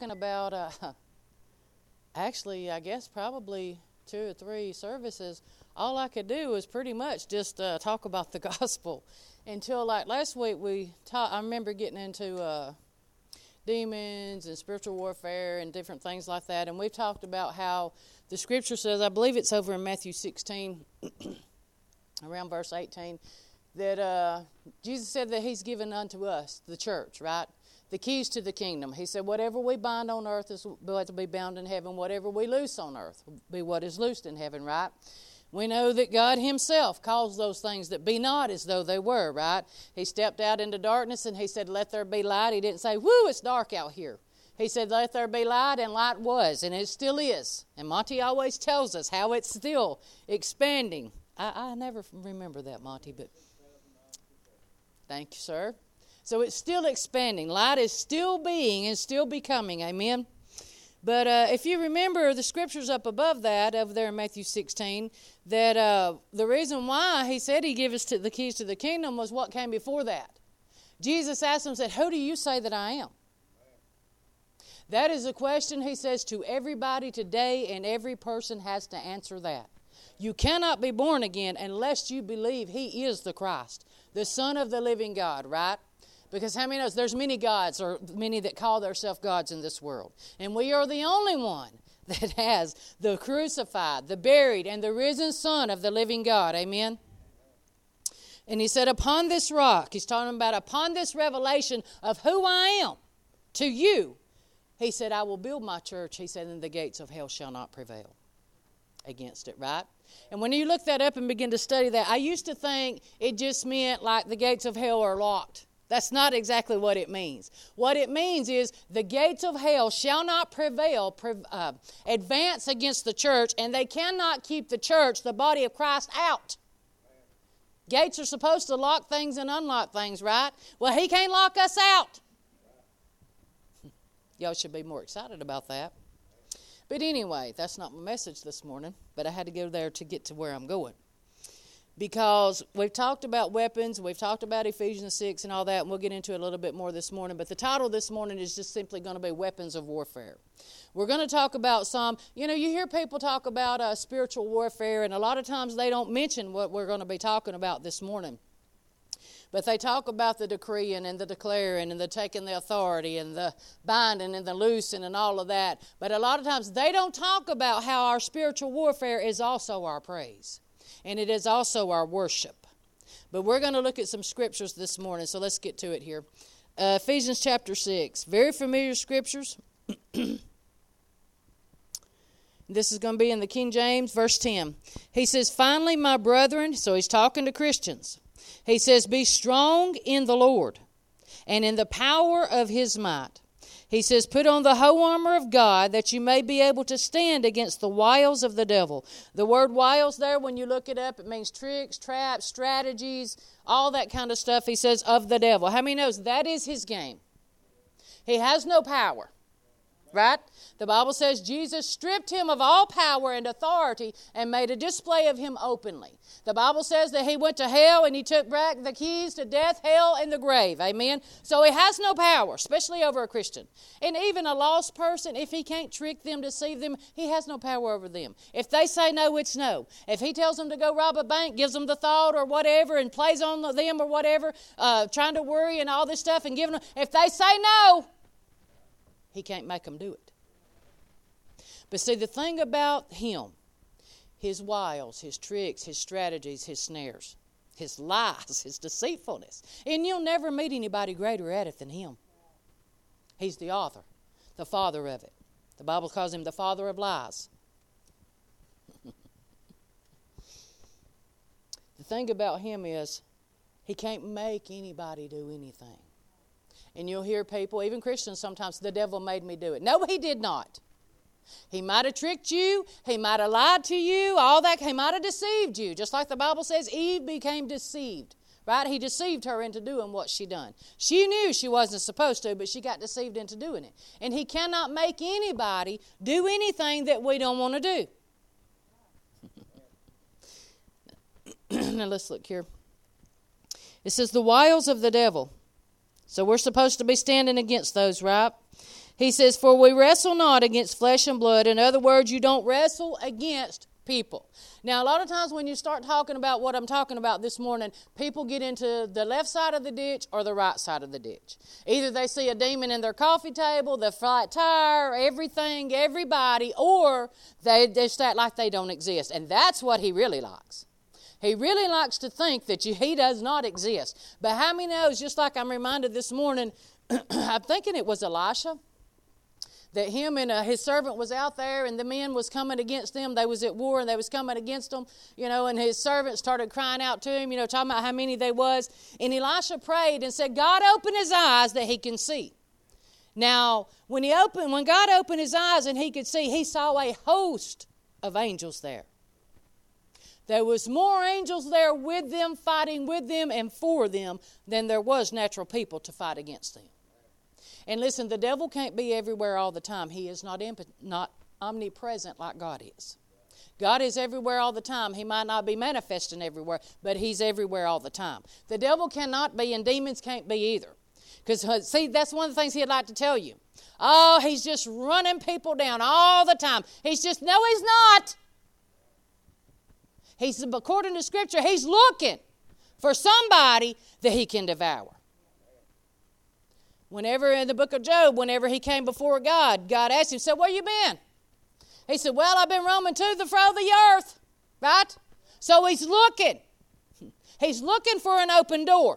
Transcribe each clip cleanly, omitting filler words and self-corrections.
talking about, actually, I guess probably 2 or 3 services, all I could do was pretty much just talk about the gospel. Until like last week I remember getting into demons and spiritual warfare and different things like that. And we've talked about how the scripture says, I believe it's over in Matthew 16, around verse 18, that Jesus said that he's given unto us, the church, right? The keys to the kingdom. He said, whatever we bind on earth is what will be bound in heaven. Whatever we loose on earth will be what is loosed in heaven, right? We know that God himself calls those things that be not as though they were, right? He stepped out into darkness and he said, let there be light. He didn't say, whoo, it's dark out here. He said, let there be light, and light was, and it still is. And Monty always tells us how it's still expanding. I never remember that, Monty, but thank you, sir. So it's still expanding. Light is still being and still becoming. Amen. But if you remember the scriptures up above that, over there in Matthew 16, that the reason why he said he gave us the keys to the kingdom was what came before that. Jesus asked him, said, who do you say that I am? That is a question, he says, to everybody today, and every person has to answer that. You cannot be born again unless you believe he is the Christ, the Son of the living God, right? Because how many knows there's many gods, or many that call themselves gods in this world. And we are the only one that has the crucified, the buried, and the risen Son of the living God. Amen? And he said, upon this rock, he's talking about upon this revelation of who I am to you, he said, I will build my church. He said, and the gates of hell shall not prevail against it, right? And when you look that up and begin to study that, I used to think it just meant like the gates of hell are locked. That's not exactly what it means. What it means is the gates of hell shall not prevail, advance against the church, and they cannot keep the church, the body of Christ, out. Gates are supposed to lock things and unlock things, right? Well, he can't lock us out. Y'all should be more excited about that. But anyway, that's not my message this morning, but I had to go there to get to where I'm going. Because we've talked about weapons, we've talked about Ephesians 6 and all that, and we'll get into it a little bit more this morning. But the title this morning is just simply going to be Weapons of Warfare. We're going to talk about some, you hear people talk about spiritual warfare, and a lot of times they don't mention what we're going to be talking about this morning. But they talk about the decreeing and the declaring and the taking the authority and the binding and the loosing and all of that. But a lot of times they don't talk about how our spiritual warfare is also our praise. And it is also our worship. But we're going to look at some scriptures this morning, so let's get to it here. Ephesians chapter 6. Very familiar scriptures. This is going to be in the King James, verse 10. He says, finally, my brethren, so he's talking to Christians. He says, be strong in the Lord and in the power of his might. He says, put on the whole armor of God that you may be able to stand against the wiles of the devil. The word wiles there, when you look it up, it means tricks, traps, strategies, all that kind of stuff. He says, of the devil. How many knows that is his game? He has no power. Right? The Bible says Jesus stripped him of all power and authority and made a display of him openly. The Bible says that he went to hell and he took back the keys to death, hell, and the grave. Amen? So he has no power, especially over a Christian. And even a lost person, if he can't trick them, deceive them, he has no power over them. If they say no, it's no. If he tells them to go rob a bank, gives them the thought or whatever, and plays on them or whatever, trying to worry and all this stuff and giving them, if they say no, he can't make them do it. But see, the thing about him, his wiles, his tricks, his strategies, his snares, his lies, his deceitfulness. And you'll never meet anybody greater at it than him. He's the author, the father of it. The Bible calls him the father of lies. The thing about him is he can't make anybody do anything. And you'll hear people, even Christians sometimes, the devil made me do it. No, he did not. He might have tricked you. He might have lied to you. All that. He might have deceived you. Just like the Bible says, Eve became deceived. Right? He deceived her into doing what she done. She knew she wasn't supposed to, but she got deceived into doing it. And he cannot make anybody do anything that we don't want to do. Now let's look here. It says the wiles of the devil. So we're supposed to be standing against those, right? He says, for we wrestle not against flesh and blood. In other words, you don't wrestle against people. Now, a lot of times when you start talking about what I'm talking about this morning, people get into the left side of the ditch or the right side of the ditch. Either they see a demon in their coffee table, the flat tire, everything, everybody, or they just act like they don't exist. And that's what he really likes. He really likes to think that he does not exist. But how many knows, just like I'm reminded this morning, I'm thinking it was Elisha, that him and his servant was out there, and the men was coming against them. They was at war, and they was coming against them, and his servant started crying out to him, talking about how many they was. And Elisha prayed and said, God, open his eyes that he can see. Now, when God opened his eyes and he could see, he saw a host of angels there. There was more angels there with them, fighting with them and for them, than there was natural people to fight against them. And listen, the devil can't be everywhere all the time. He is not omnipresent like God is. God is everywhere all the time. He might not be manifesting everywhere, but he's everywhere all the time. The devil cannot be, and demons can't be either. Because, see, that's one of the things he'd like to tell you. Oh, he's just running people down all the time. No, he's not. According to Scripture, he's looking for somebody that he can devour. Whenever in the book of Job, whenever he came before God, God asked him, said, where you been? He said, well, I've been roaming to and fro the earth, right? So he's looking. He's looking for an open door.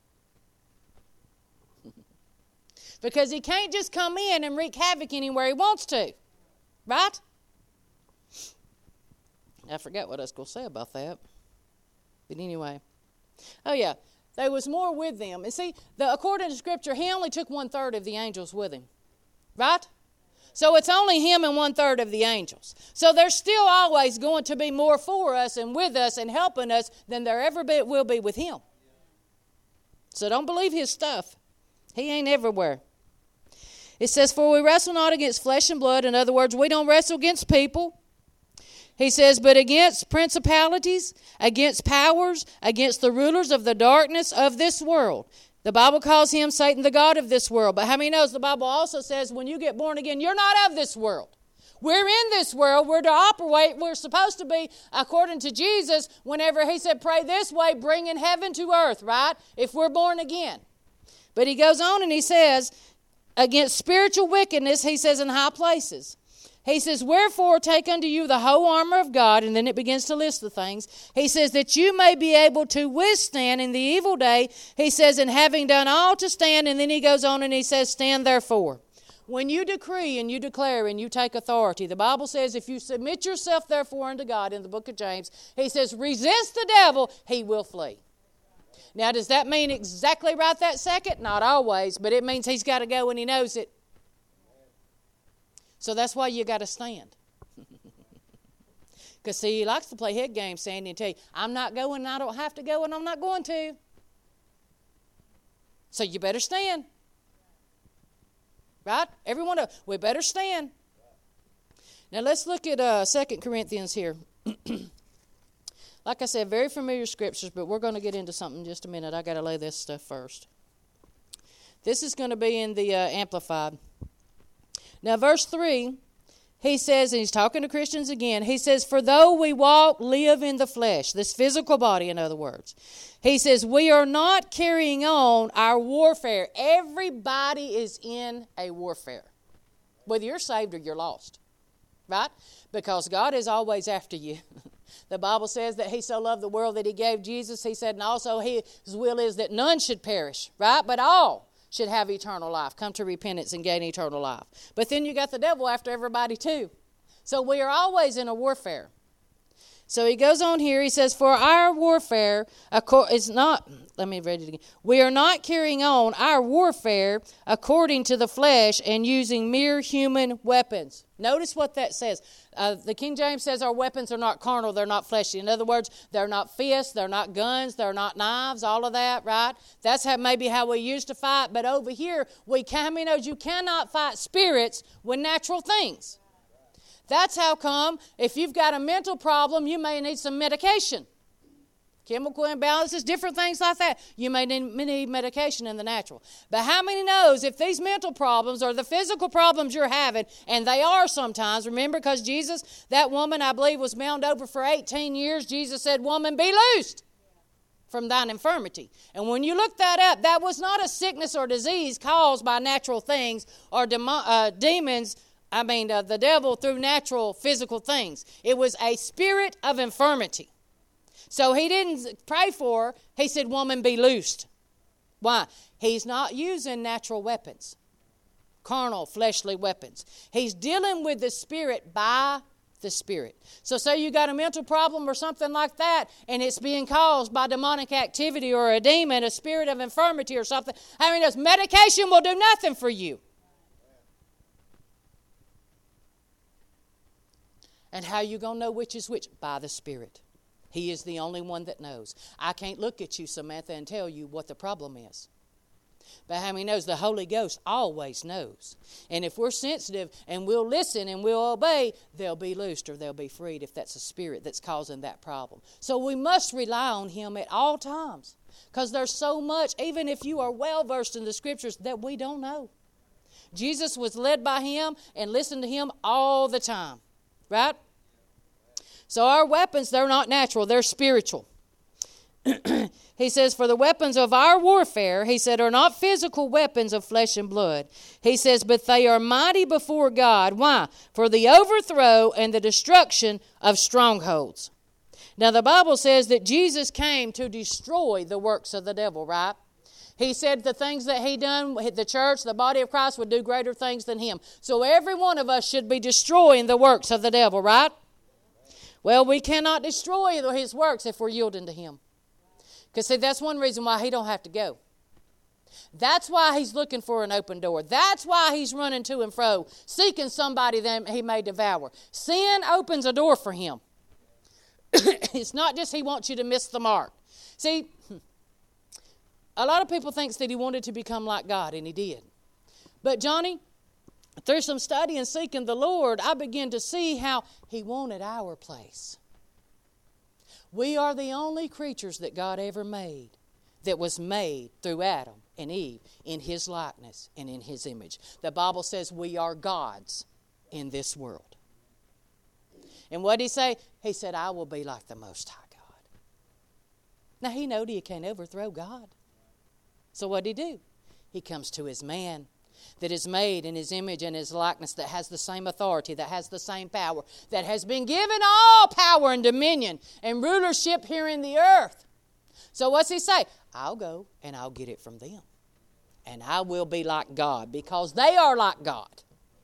Because he can't just come in and wreak havoc anywhere he wants to, right? I forgot what I was going to say about that. But anyway. Oh, yeah. There was more with them. And see, according to Scripture, he only took 1/3 of the angels with him. Right? So it's only him and 1/3 of the angels. So there's still always going to be more for us and with us and helping us than there ever will be with him. So don't believe his stuff. He ain't everywhere. It says, for we wrestle not against flesh and blood. In other words, we don't wrestle against people. He says, but against principalities, against powers, against the rulers of the darkness of this world. The Bible calls him Satan, the god of this world. But how many knows the Bible also says when you get born again, you're not of this world. We're in this world. We're to operate. We're supposed to be, according to Jesus, whenever he said, pray this way, bringing heaven to earth, right? If we're born again. But he goes on and he says, against spiritual wickedness, he says, in high places. He says, wherefore take unto you the whole armor of God, and then it begins to list the things. He says, that you may be able to withstand in the evil day. He says, and having done all to stand, and then he goes on and he says, stand therefore. When you decree and you declare and you take authority, the Bible says, if you submit yourself therefore unto God in the book of James, he says, resist the devil, he will flee. Now, does that mean exactly right that second? Not always, but it means he's got to go when he knows it. So that's why you got to stand. Because, see, he likes to play head games, Sandy, and tell you, I'm not going, and I don't have to go, and I'm not going to. So you better stand. Right? Everyone, we better stand. Now, let's look at 2 Corinthians here. Like I said, very familiar scriptures, but we're going to get into something in just a minute. I got to lay this stuff first. This is going to be in the Amplified. Now, verse 3, he says, and he's talking to Christians again, he says, for though we live in the flesh, this physical body, in other words, he says, we are not carrying on our warfare. Everybody is in a warfare, whether you're saved or you're lost, right? Because God is always after you. The Bible says that he so loved the world that he gave Jesus. He said, and also his will is that none should perish, right? But all should have eternal life, come to repentance and gain eternal life. But then you got the devil after everybody too. So we are always in a warfare. So he goes on here, he says, for our warfare is not, let me read it again. We are not carrying on our warfare according to the flesh and using mere human weapons. Notice what that says. The King James says our weapons are not carnal, they're not fleshly. In other words, they're not fists, they're not guns, they're not knives, all of that, right? That's maybe how we used to fight. But over here, you cannot fight spirits with natural things. That's how come if you've got a mental problem, you may need some medication. chemical imbalances, different things like that. You may need medication in the natural. But how many knows if these mental problems or the physical problems you're having, and they are sometimes, remember, because Jesus, that woman, I believe, was bound over for 18 years. Jesus said, woman, be loosed from thine infirmity. And when you look that up, that was not a sickness or disease caused by natural things or demons, the devil through natural physical things. It was a spirit of infirmity. So he didn't pray for her. He said, woman, be loosed. Why? He's not using natural weapons, carnal, fleshly weapons. He's dealing with the spirit by the spirit. So say you got a mental problem or something like that, and it's being caused by demonic activity or a demon, a spirit of infirmity or something. I mean, this medication will do nothing for you. And how you going to know which is which? By the Spirit. He is the only one that knows. I can't look at you, Samantha, and tell you what the problem is. But how many knows? The Holy Ghost always knows. And if we're sensitive and we'll listen and we'll obey, they'll be loosed or they'll be freed if that's a spirit that's causing that problem. So we must rely on Him at all times. Because there's so much, even if you are well versed in the Scriptures, that we don't know. Jesus was led by Him and listened to Him all the time. Right? So our weapons, they're not natural, they're spiritual. He says, for the weapons of our warfare, he said, are not physical weapons of flesh and blood. He says, but they are mighty before God. Why? For the overthrow and the destruction of strongholds. Now the Bible says that Jesus came to destroy the works of the devil, right? He said the things that He done, the church, the body of Christ would do greater things than Him. So every one of us should be destroying the works of the devil, right? Well, we cannot destroy His works if we're yielding to Him. Because, see, that's one reason why He don't have to go. That's why He's looking for an open door. That's why He's running to and fro, seeking somebody that He may devour. Sin opens a door for Him. It's not just He wants you to miss the mark. See, a lot of people think that He wanted to become like God, and He did. But, Johnny, through some study and seeking the Lord, I began to see how He wanted our place. We are the only creatures that God ever made that was made through Adam and Eve in His likeness and in His image. The Bible says we are gods in this world. And what did He say? He said, I will be like the Most High God. Now, He knowed He can't overthrow God. So what did He do? He comes to His man that is made in His image and His likeness, that has the same authority, that has the same power, that has been given all power and dominion and rulership here in the earth. So what's He say? I'll go and I'll get it from them. And I will be like God because they are like God.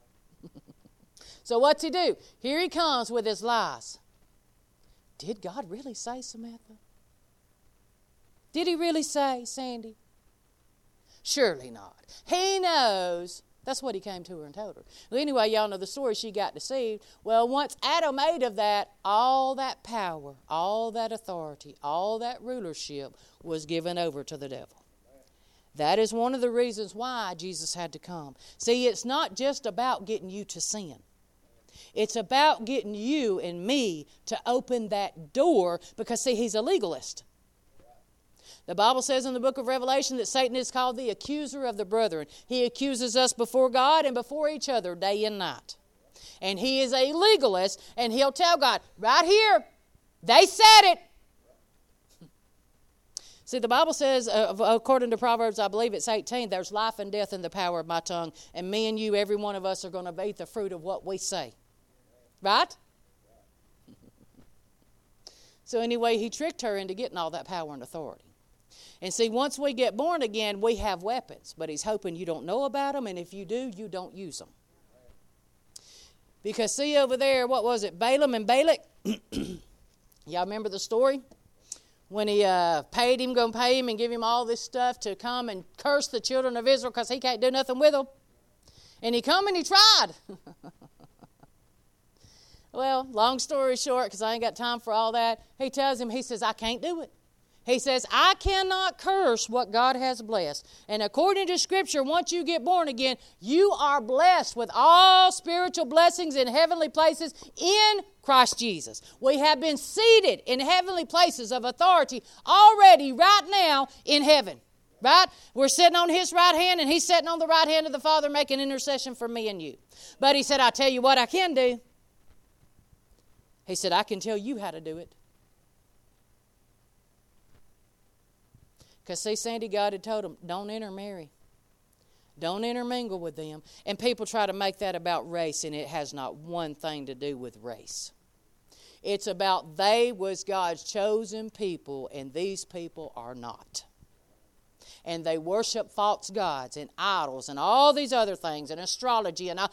So what's He do? Here He comes with His lies. Did God really say, Samantha? Did He really say, Sandy? Surely not. He knows. That's what He came to her and told her. Well, anyway, y'all know the story. She got deceived. Well, once Adam ate of that, all that power, all that authority, all that rulership was given over to the devil. That is one of the reasons why Jesus had to come. See, it's not just about getting you to sin. It's about getting you and me to open that door because, see, He's a legalist. The Bible says in the book of Revelation that Satan is called the accuser of the brethren. He accuses us before God and before each other day and night. And he is a legalist, and he'll tell God, right here, they said it. See, the Bible says, according to Proverbs, I believe it's 18, there's life and death in the power of my tongue, and me and you, every one of us, are going to eat the fruit of what we say. Right? So anyway, he tricked her into getting all that power and authority. And see, once we get born again, we have weapons. But He's hoping you don't know about them, and if you do, you don't use them. Because see over there, what was it, Balaam and Balak? Y'all remember the story? When he paid him, going to pay him and give him all this stuff to come and curse the children of Israel because he can't do nothing with them. And he come and he tried. Well, long story short, because I ain't got time for all that, he tells him, he says, I can't do it. He says, I cannot curse what God has blessed. And according to Scripture, once you get born again, you are blessed with all spiritual blessings in heavenly places in Christ Jesus. We have been seated in heavenly places of authority already right now in heaven. Right? We're sitting on His right hand, and He's sitting on the right hand of the Father making intercession for me and you. But He said, I tell you what I can do. He said, I can tell you how to do it. Because see, Sandy, God had told him, don't intermarry. Don't intermingle with them. And people try to make that about race, and it has not one thing to do with race. It's about they was God's chosen people, and these people are not. And they worship false gods and idols and all these other things and astrology. And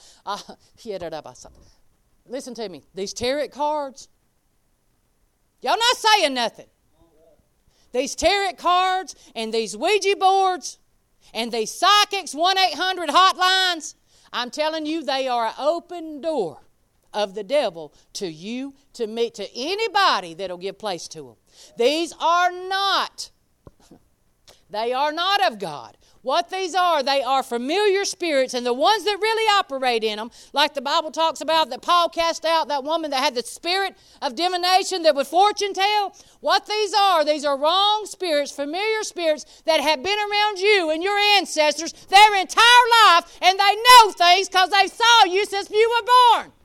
listen to me. These tarot cards, y'all not saying nothing. These tarot cards and these Ouija boards and these psychics, 1-800 hotlines, I'm telling you, they are an open door of the devil to you, to me, to anybody that'll give place to them. These are not. They are not of God. What these are, they are familiar spirits, and the ones that really operate in them, like the Bible talks about that Paul cast out that woman that had the spirit of divination that would fortune tell. What these are wrong spirits, familiar spirits that have been around you and your ancestors their entire life, and they know things because they saw you since you were born.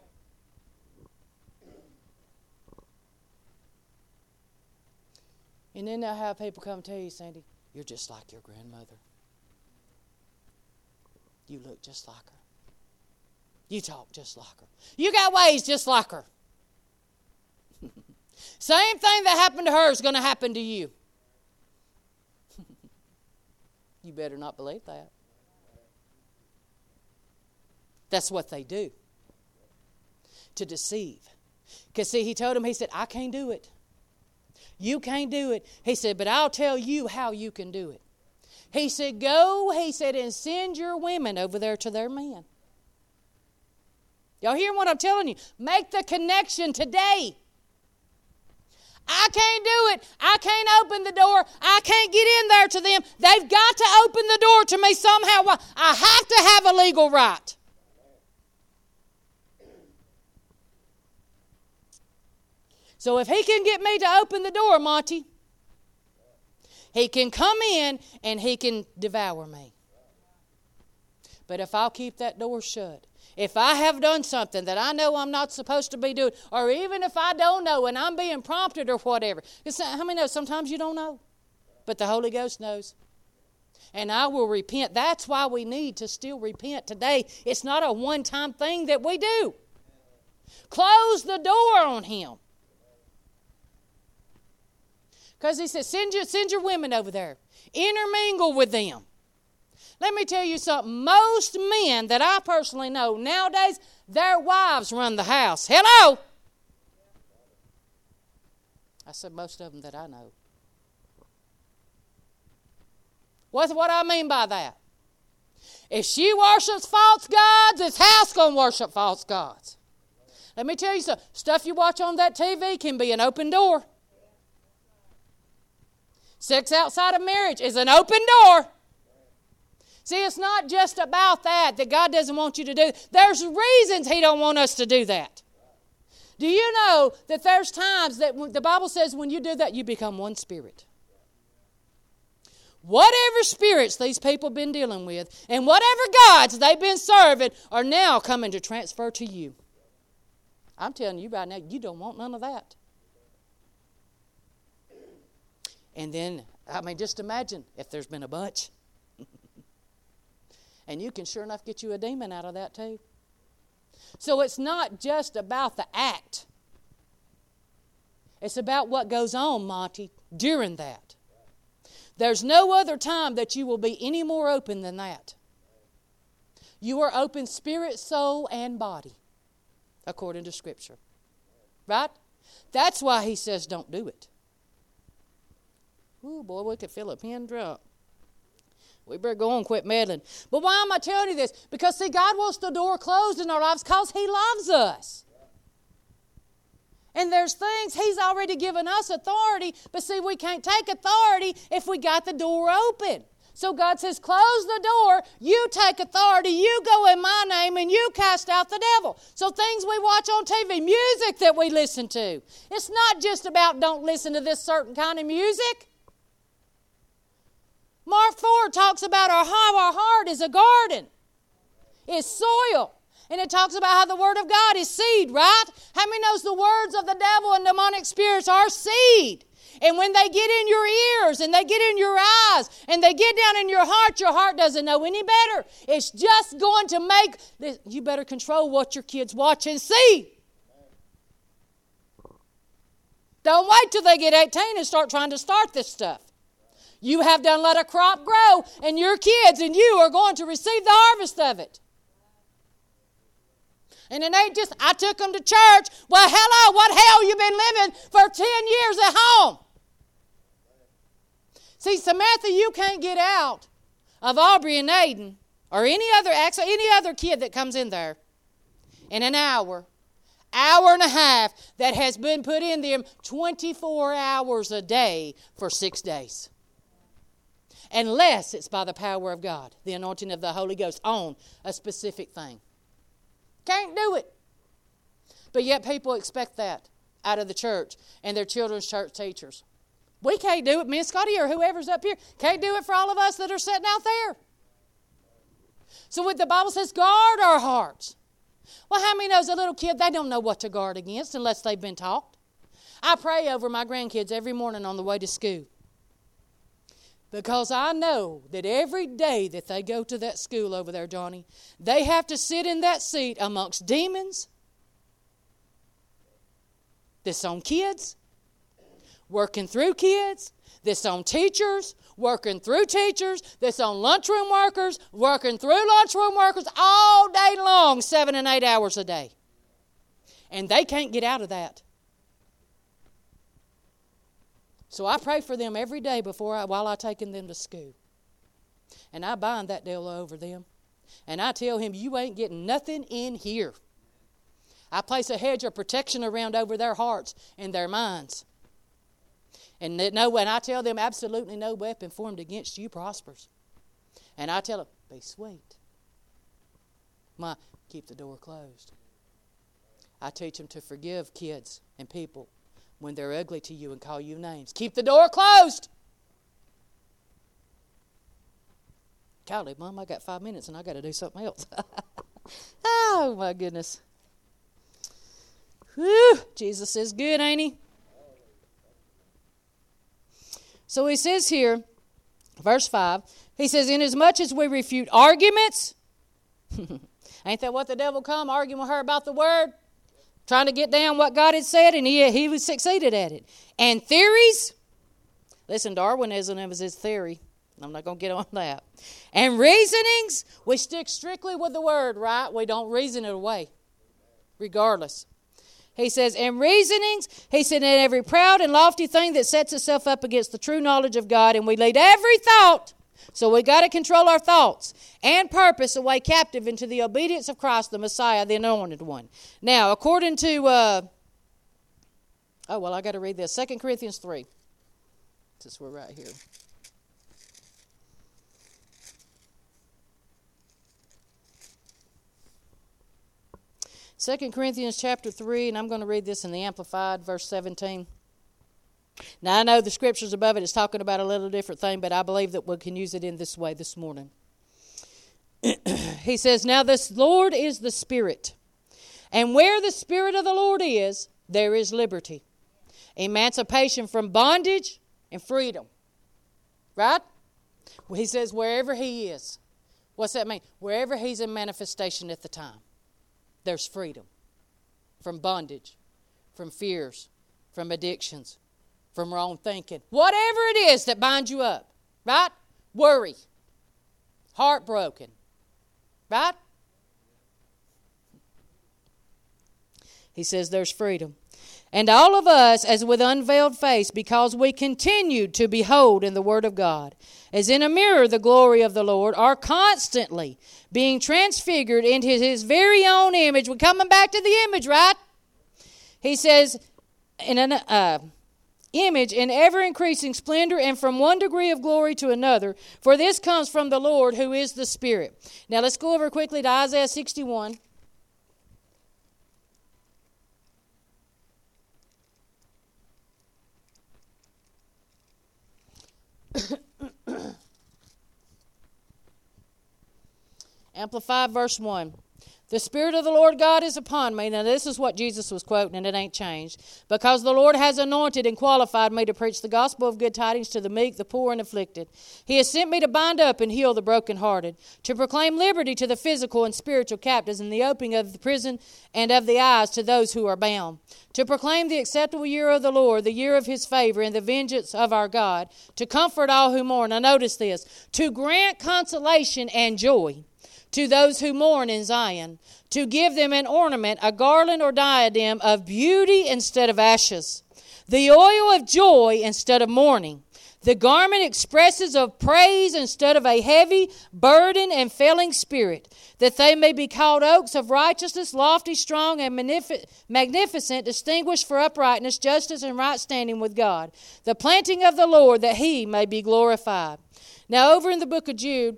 And then they'll have people come tell you, Sandy, you're just like your grandmother. You look just like her. You talk just like her. You got ways just like her. Same thing that happened to her is going to happen to you. You better not believe that. That's what they do. To deceive. Because see, he told him, he said, I can't do it. You can't do it. He said, but I'll tell you how you can do it. He said, go, he said, and send your women over there to their men. Y'all hear what I'm telling you? Make the connection today. I can't do it. I can't open the door. I can't get in there to them. They've got to open the door to me somehow. I have to have a legal right. So if he can get me to open the door, Monty, he can come in and he can devour me. But if I'll keep that door shut, if I have done something that I know I'm not supposed to be doing, or even if I don't know and I'm being prompted or whatever, how many know sometimes you don't know? But the Holy Ghost knows. And I will repent. That's why we need to still repent today. It's not a one-time thing that we do. Close the door on him. Because he says, send your women over there. Intermingle with them. Let me tell you something. Most men that I personally know nowadays, their wives run the house. Hello? I said most of them that I know. What's what I mean by that? If she worships false gods, this house going to worship false gods. Let me tell you something. Stuff you watch on that TV can be an open door. Sex outside of marriage is an open door. See, it's not just about that God doesn't want you to do. There's reasons He don't want us to do that. Do you know that there's times that the Bible says when you do that, you become one spirit? Whatever spirits these people have been dealing with and whatever gods they've been serving are now coming to transfer to you. I'm telling you right now, you don't want none of that. And then, just imagine if there's been a bunch. And you can sure enough get you a demon out of that too. So it's not just about the act. It's about what goes on, Monty, during that. There's no other time that you will be any more open than that. You are open spirit, soul, and body, according to Scripture. Right? That's why he says don't do it. Ooh, boy, we could feel a pin drop. We better go on and quit meddling. But why am I telling you this? Because, see, God wants the door closed in our lives because He loves us. And there's things He's already given us authority, but see, we can't take authority if we got the door open. So God says, close the door, you take authority, you go in my name, and you cast out the devil. So things we watch on TV, music that we listen to, it's not just about don't listen to this certain kind of music. Mark 4 talks about how our heart is a garden. It's soil. And it talks about how the Word of God is seed, right? How many knows the words of the devil and demonic spirits are seed? And when they get in your ears and they get in your eyes and they get down in your heart doesn't know any better. It's just going to make, you better control what your kids watch and see. Don't wait till they get 18 and start trying to start this stuff. You have done let a crop grow, and your kids and you are going to receive the harvest of it. And it ain't just, I took them to church. Well, hello, what hell you been living for 10 years at home? See, Samantha, you can't get out of Aubrey and Aiden or any other kid that comes in there in an hour and a half that has been put in them 24 hours a day for 6 days. Unless it's by the power of God, the anointing of the Holy Ghost on a specific thing. Can't do it. But yet people expect that out of the church and their children's church teachers. We can't do it. Me and Scotty or whoever's up here can't do it for all of us that are sitting out there. So what the Bible says, guard our hearts. Well, how many knows a little kid, they don't know what to guard against unless they've been taught? I pray over my grandkids every morning on the way to school. Because I know that every day that they go to that school over there, Johnny, they have to sit in that seat amongst demons that's on kids, working through kids, that's on teachers, working through teachers, that's on lunchroom workers, working through lunchroom workers all day long, 7 and 8 hours a day. And they can't get out of that. So I pray for them every day while I taking them to school. And I bind that devil over them. And I tell him, you ain't getting nothing in here. I place a hedge of protection around over their hearts and their minds. And I tell them absolutely no weapon formed against you prospers. And I tell them, be sweet. Keep the door closed. I teach them to forgive kids and people when they're ugly to you and call you names. Keep the door closed. Golly, Mom, I got 5 minutes and I got to do something else. Oh, my goodness. Whew, Jesus is good, ain't He? So He says here, verse 5, He says, inasmuch as we refute arguments, ain't that what the devil come, arguing with her about the word? Trying to get down what God had said, and he succeeded at it. And theories, listen, Darwinism was his theory. I'm not going to get on that. And reasonings, we stick strictly with the word, right? We don't reason it away, regardless. He says, and reasonings, he said, in every proud and lofty thing that sets itself up against the true knowledge of God, and we lead every thought. So we got to control our thoughts and purpose away captive into the obedience of Christ, the Messiah, the Anointed One. Now, according to, I got to read this. 2 Corinthians 3. Since we're right here. Second Corinthians chapter 3, and I'm going to read this in the Amplified, verse 17. Now, I know the scriptures above it is talking about a little different thing, but I believe that we can use it in this way this morning. He says, now this Lord is the Spirit, and where the Spirit of the Lord is, there is liberty, emancipation from bondage, and freedom. Right? Well, he says wherever He is. What's that mean? Wherever He's in manifestation at the time, there's freedom from bondage, from fears, from addictions, from wrong thinking. Whatever it is that binds you up, right? Worry, heartbroken, right? He says there's freedom. And all of us, as with unveiled face, because we continue to behold in the Word of God, as in a mirror the glory of the Lord, are constantly being transfigured into His very own image. We're coming back to the image, right? He says, image in ever-increasing splendor and from one degree of glory to another, for this comes from the Lord who is the Spirit. Now let's go over quickly to Isaiah 61. Amplified verse 1. The Spirit of the Lord God is upon me. Now this is what Jesus was quoting, and it ain't changed. Because the Lord has anointed and qualified me to preach the gospel of good tidings to the meek, the poor, and afflicted. He has sent me to bind up and heal the brokenhearted, to proclaim liberty to the physical and spiritual captives, and the opening of the prison and of the eyes to those who are bound, to proclaim the acceptable year of the Lord, the year of His favor, and the vengeance of our God, to comfort all who mourn. Now notice this, to grant consolation and joy to those who mourn in Zion, to give them an ornament, a garland or diadem of beauty instead of ashes, the oil of joy instead of mourning, the garment expresses of praise instead of a heavy burden and failing spirit, that they may be called oaks of righteousness, lofty, strong, and magnificent, distinguished for uprightness, justice, and right standing with God, the planting of the Lord, that He may be glorified. Now over in the book of Jude,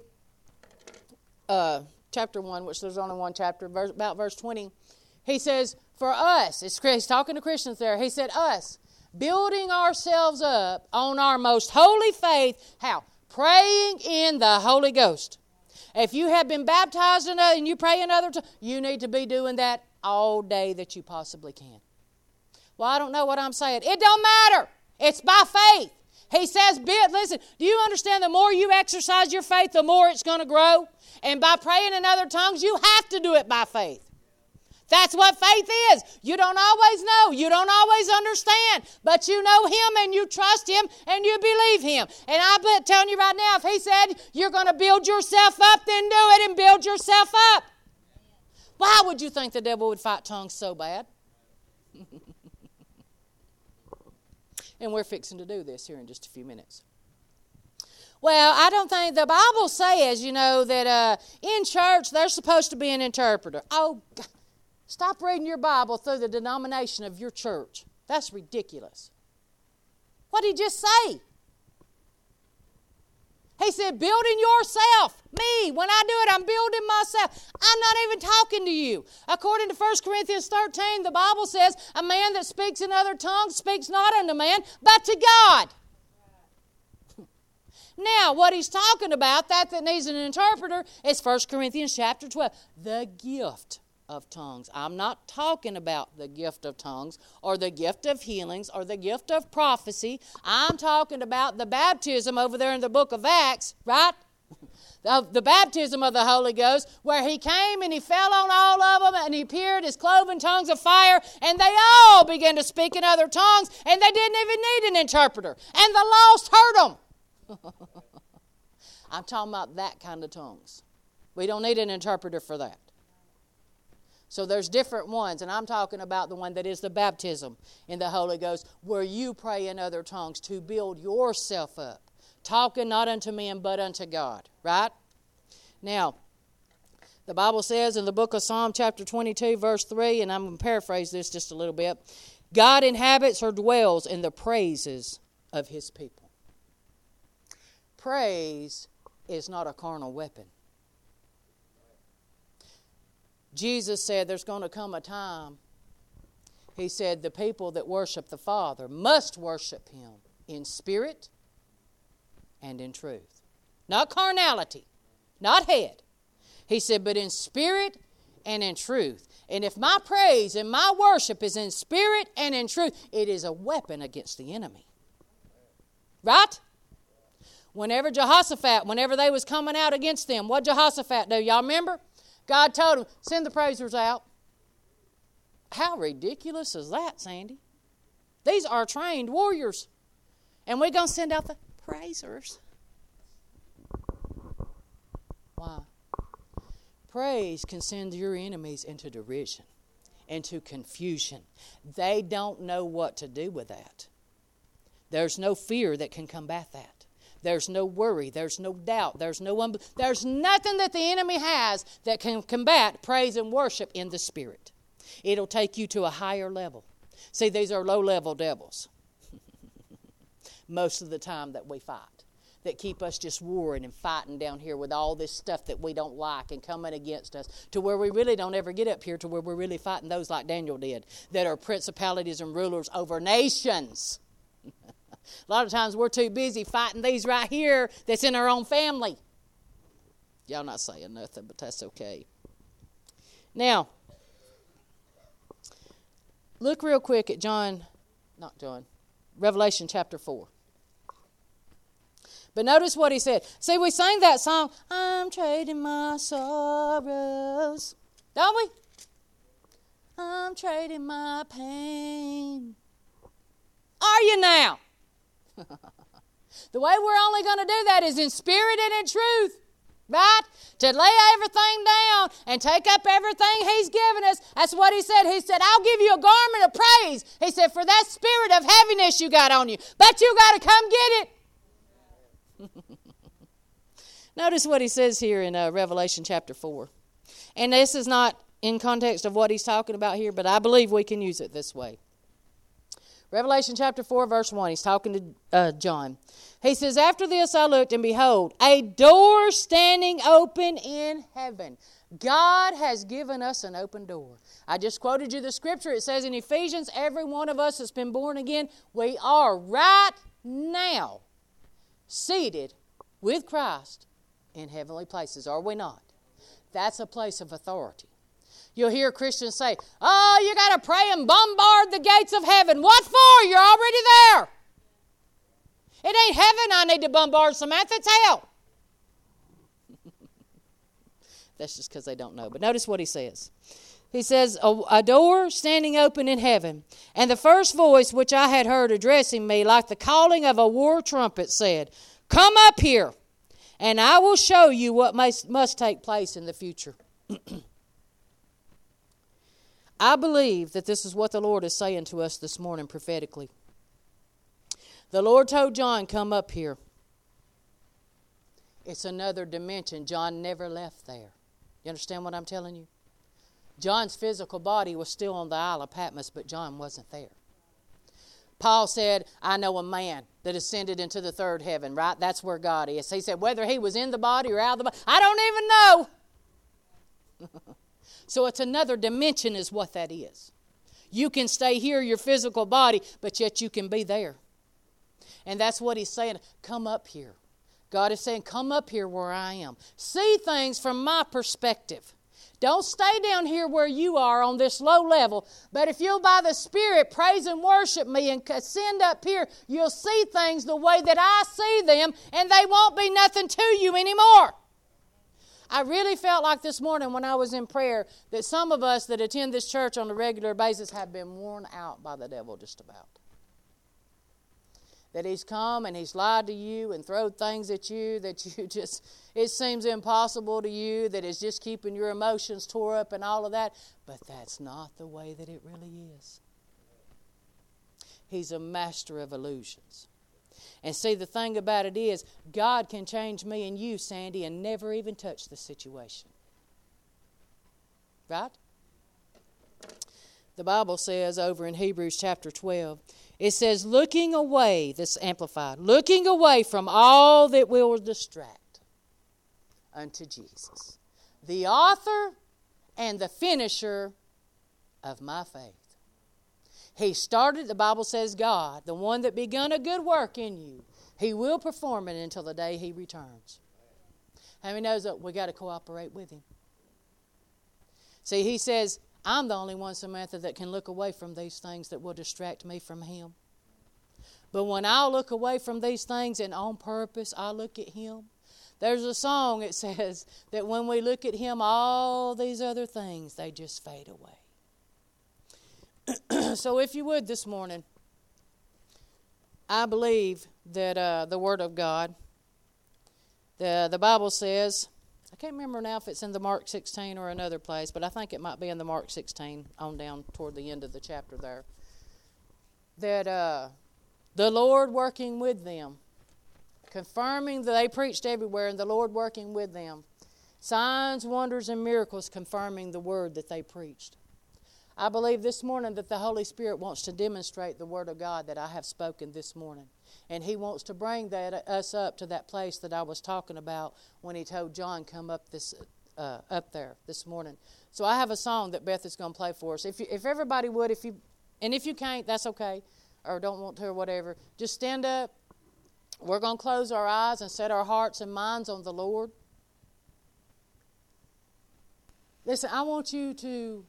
chapter 1, which there's only one chapter, about verse 20, he says, for us, he's talking to Christians there, he said, us, building ourselves up on our most holy faith, how? Praying in the Holy Ghost. If you have been baptized and you pray in other tongues, you need to be doing that all day that you possibly can. Well, I don't know what I'm saying. It don't matter. It's by faith. He says, listen, do you understand the more you exercise your faith, the more it's going to grow? And by praying in other tongues, you have to do it by faith. That's what faith is. You don't always know. You don't always understand. But you know Him and you trust Him and you believe Him. And I'm telling you right now, if He said you're going to build yourself up, then do it and build yourself up. Why would you think the devil would fight tongues so bad? And we're fixing to do this here in just a few minutes. Well, I don't think the Bible says, that in church there's supposed to be an interpreter. Oh, stop reading your Bible through the denomination of your church. That's ridiculous. What did He just say? He said, building yourself. Me, when I do it, I'm building myself. I'm not even talking to you. According to 1 Corinthians 13, the Bible says, a man that speaks in other tongues speaks not unto man, but to God. Now, what he's talking about, that needs an interpreter, is 1 Corinthians chapter 12. The gift of tongues. I'm not talking about the gift of tongues or the gift of healings or the gift of prophecy. I'm talking about the baptism over there in the book of Acts, right? The baptism of the Holy Ghost, where He came and He fell on all of them and He appeared as cloven tongues of fire, and they all began to speak in other tongues, and they didn't even need an interpreter, and the lost heard them. I'm talking about that kind of tongues. We don't need an interpreter for that. So there's different ones, and I'm talking about the one that is the baptism in the Holy Ghost, where you pray in other tongues to build yourself up, talking not unto men but unto God, right? Now, the Bible says in the book of Psalm chapter 22, verse 3, and I'm going to paraphrase this just a little bit, God inhabits or dwells in the praises of His people. Praise is not a carnal weapon. Jesus said there's going to come a time, He said, the people that worship the Father must worship Him in spirit and in truth. Not carnality, not head. He said, but in spirit and in truth. And if my praise and my worship is in spirit and in truth, it is a weapon against the enemy. Right? Whenever they was coming out against them, what Jehoshaphat do? Y'all remember? God told him, send the praisers out. How ridiculous is that, Sandy? These are trained warriors. And we're going to send out the praisers. Why? Praise can send your enemies into derision, into confusion. They don't know what to do with that. There's no fear that can combat that. There's no worry. There's no doubt. There's nothing that the enemy has that can combat praise and worship in the Spirit. It'll take you to a higher level. See, these are low-level devils most of the time that we fight, that keep us just warring and fighting down here with all this stuff that we don't like and coming against us, to where we really don't ever get up here to where we're really fighting those like Daniel did, that are principalities and rulers over nations. A lot of times we're too busy fighting these right here that's in our own family. Y'all not saying nothing, but that's okay. Now, look real quick at Revelation chapter 4. But notice what he said. See, we sang that song, I'm trading my sorrows. Don't we? I'm trading my pain. Are you now? The way we're only going to do that is in spirit and in truth. Right? To lay everything down and take up everything He's given us. That's what He said. He said, I'll give you a garment of praise. He said, for that spirit of heaviness you got on you. But you got to come get it. Notice what He says here in Revelation chapter 4. And this is not in context of what He's talking about here, but I believe we can use it this way. Revelation chapter 4, verse 1. He's talking to John. He says, after this I looked, and behold, a door standing open in heaven. God has given us an open door. I just quoted you the scripture. It says in Ephesians, every one of us that's been born again, we are right now seated with Christ in heavenly places. Are we not? That's a place of authority. You'll hear Christians say, oh, you got to pray and bombard the gates of heaven. What for? You're already there. It ain't heaven I need to bombard, Samantha. It's hell. That's just because they don't know. But notice what he says. He says, a door standing open in heaven. And the first voice which I had heard addressing me like the calling of a war trumpet said, come up here, and I will show you what must take place in the future. I believe that this is what the Lord is saying to us this morning prophetically. The Lord told John, come up here. It's another dimension. John never left there. You understand what I'm telling you? John's physical body was still on the Isle of Patmos, but John wasn't there. Paul said, I know a man that ascended into the third heaven, right? That's where God is. He said, whether he was in the body or out of the body, I don't even know. So it's another dimension is what that is. You can stay here, your physical body, but yet you can be there. And that's what he's saying. Come up here. God is saying, come up here where I am. See things from my perspective. Don't stay down here where you are on this low level. But if you'll by the Spirit praise and worship me and ascend up here, you'll see things the way that I see them, and they won't be nothing to you anymore. I really felt like this morning when I was in prayer that some of us that attend this church on a regular basis have been worn out by the devil just about. That he's come and he's lied to you and thrown things at you that you just, it seems impossible to you, that is just keeping your emotions tore up and all of that. But that's not the way that it really is. He's a master of illusions. And see, the thing about it is, God can change me and you, Sandy, and never even touch the situation. Right? The Bible says over in Hebrews chapter 12, it says, looking away, this amplified, looking away from all that will distract unto Jesus, the author and the finisher of my faith. He started, the Bible says, God, the one that begun a good work in you, He will perform it until the day He returns. How many knows that we got to cooperate with Him? See, He says, I'm the only one, Samantha, that can look away from these things that will distract me from Him. But when I look away from these things and on purpose I look at Him, there's a song that says that when we look at Him, all these other things, they just fade away. So if you would this morning, I believe that the Word of God, the Bible says, I can't remember now if it's in the Mark 16 or another place, but I think it might be in the Mark 16 on down toward the end of the chapter there, that the Lord working with them, confirming that they preached everywhere, and the Lord working with them, signs, wonders, and miracles confirming the word that they preached. I believe this morning that the Holy Spirit wants to demonstrate the Word of God that I have spoken this morning. And He wants to bring us up to that place that I was talking about when He told John, come up there this morning. So I have a song that Beth is going to play for us. If everybody would, if you can't, that's okay, or don't want to or whatever, just stand up. We're going to close our eyes and set our hearts and minds on the Lord. Listen, I want you to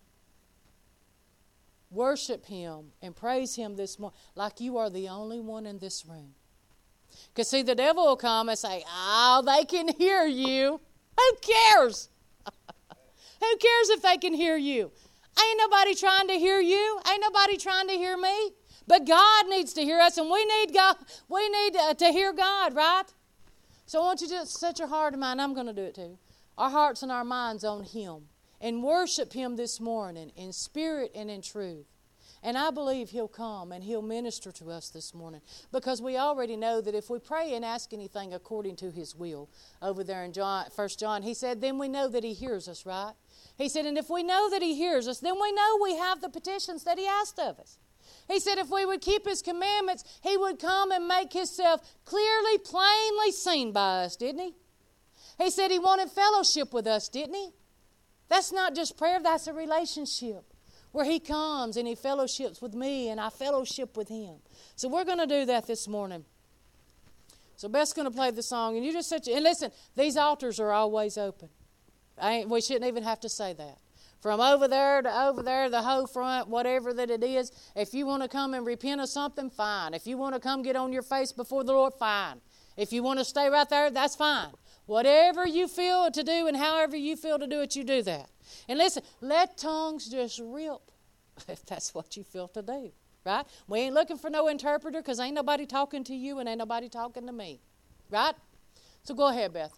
worship Him and praise Him this morning like you are the only one in this room. Because, see, the devil will come and say, oh, they can hear you. Who cares? Who cares if they can hear you? Ain't nobody trying to hear you. Ain't nobody trying to hear me. But God needs to hear us, and we need God. We need to hear God, right? So I want you to just set your heart and mind. I'm going to do it too. Our hearts and our minds on Him. And worship Him this morning in spirit and in truth. And I believe He'll come and He'll minister to us this morning. Because we already know that if we pray and ask anything according to His will, over there in 1 John, He said, then we know that He hears us, right? He said, and if we know that He hears us, then we know we have the petitions that He asked of us. He said if we would keep His commandments, He would come and make Himself clearly, plainly seen by us, didn't He? He said He wanted fellowship with us, didn't He? That's not just prayer, that's a relationship where He comes and He fellowships with me and I fellowship with Him. So we're going to do that this morning. So Beth's going to play the song, and you just and listen, these altars are always open. We shouldn't even have to say that. From over there to over there, the whole front, whatever that it is, if you want to come and repent of something, fine. If you want to come get on your face before the Lord, fine. If you want to stay right there, that's fine. Whatever you feel to do and however you feel to do it, you do that. And listen, let tongues just rip if that's what you feel to do, right? We ain't looking for no interpreter because ain't nobody talking to you and ain't nobody talking to me, right? So go ahead, Beth.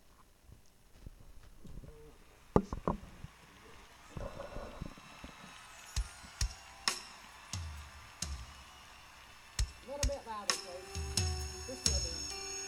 A little bit louder, please. Just a little bit.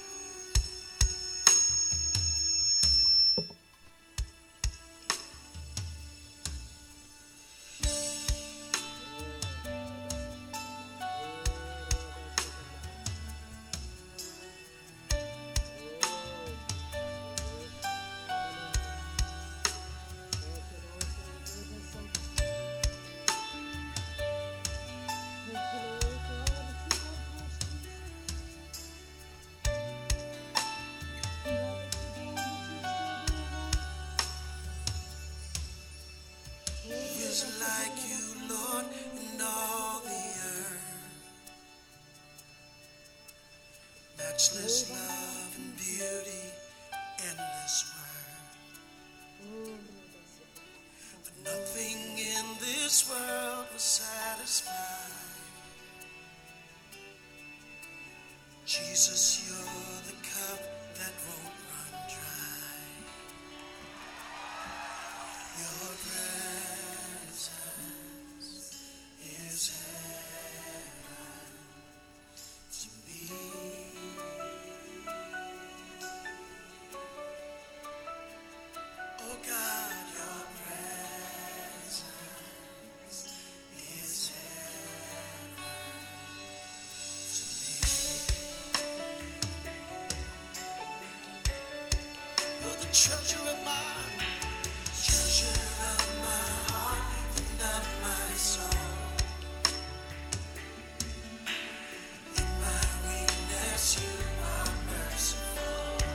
Like you, Lord, in all the earth. Matchless love and beauty, endless word. But nothing in this world will satisfy. Jesus, you're the cup that won't run dry. Your presence is heaven to me. Oh God, your presence is heaven to me. You're the treasure of my heart and of my soul. In my weakness, you are merciful.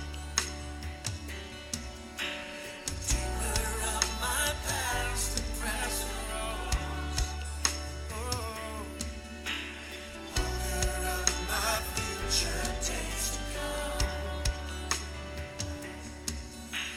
Redeemer of my past and present wrongs. Oh, author of my future days to come.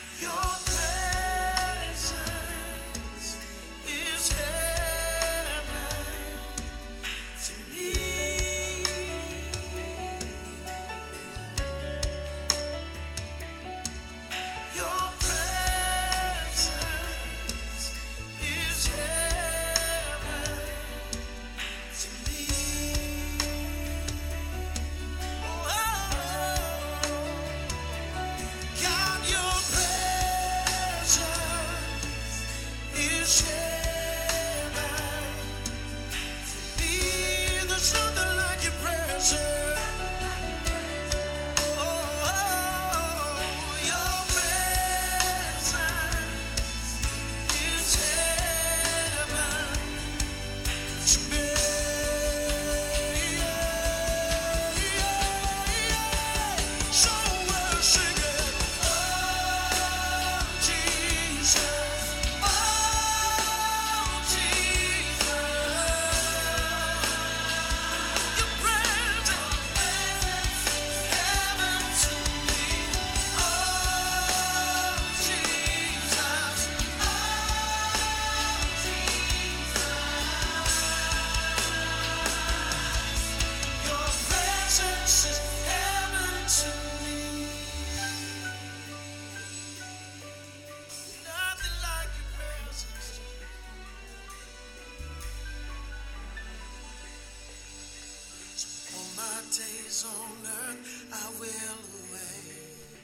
is on earth I will await.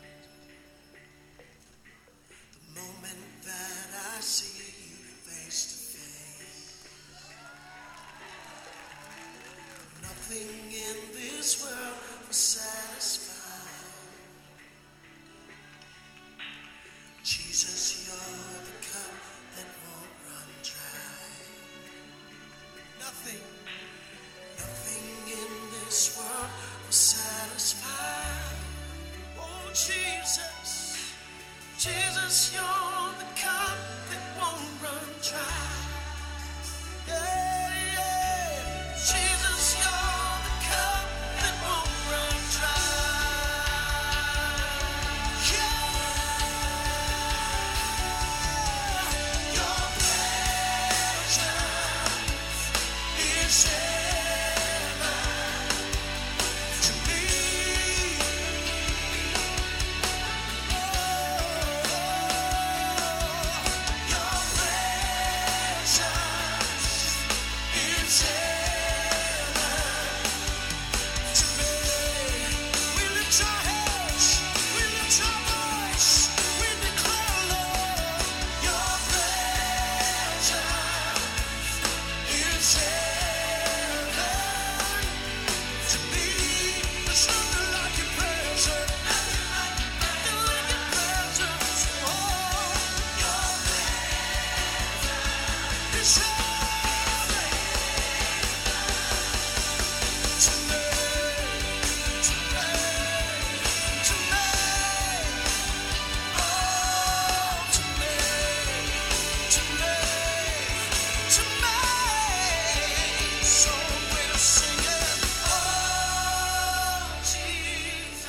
The moment that I see you face to face. Nothing in this world will satisfy. Jesus, you're the cup that won't run dry. Nothing in this world will satisfy. Oh, Jesus, Jesus, you're the cup that won't run dry. Yeah, yeah. Jesus, you're the cup that won't run dry. Yeah. Your pleasure is heaven to me. Your pleasure is heaven to me. We lift our hands, we lift our voice, we declare, Lord, your pleasure is heaven to me. There's nothing like your presence, nothing like your presence. Oh, your presence is heaven to me, to me, to me. Oh, to me, to me, to me. So we're singing, oh, Jesus.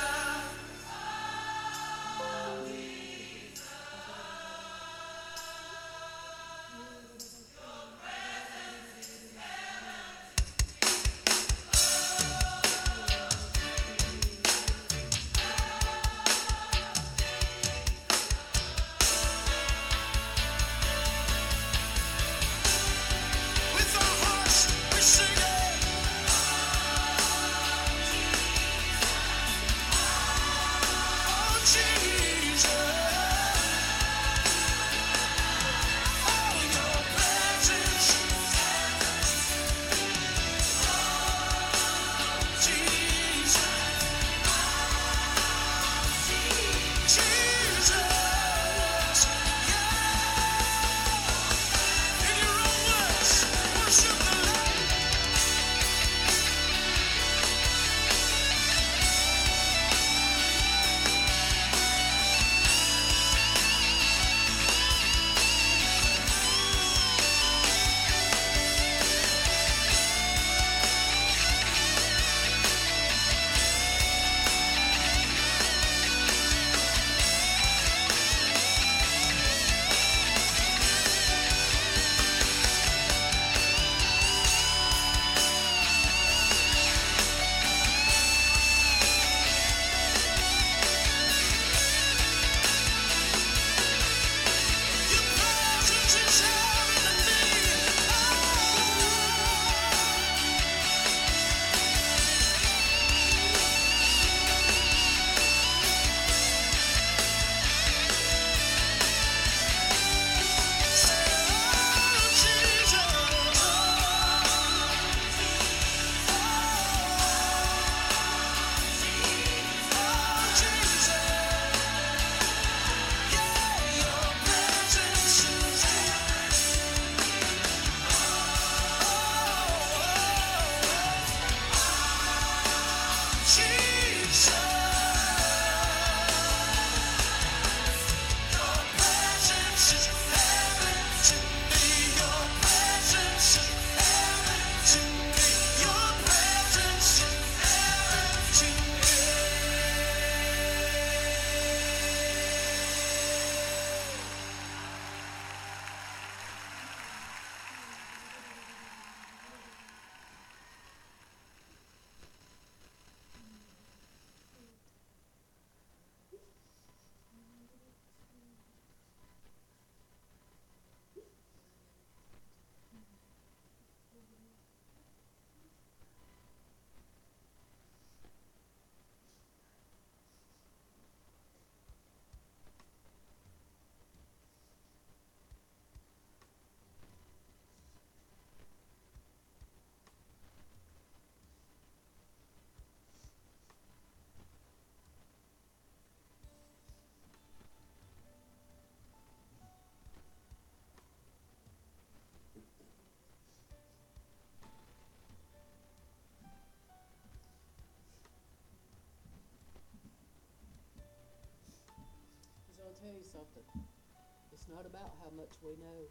something. It's not about how much we know.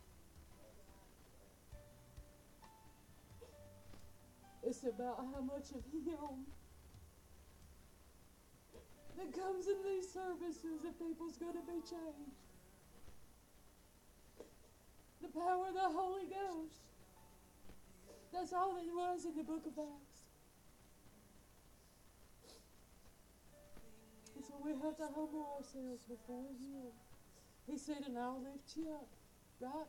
It's about how much of Him that comes in these services that people's going to be changed. The power of the Holy Ghost. That's all it was in the book of Acts. And so we have to humble ourselves before Him. He said, and I'll lift you up. Right?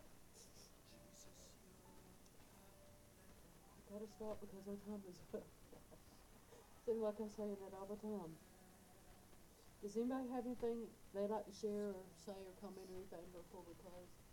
I gotta stop because our time is up. Seems like I'm saying that all the time. Does anybody have anything they'd like to share or say or comment or anything before we close?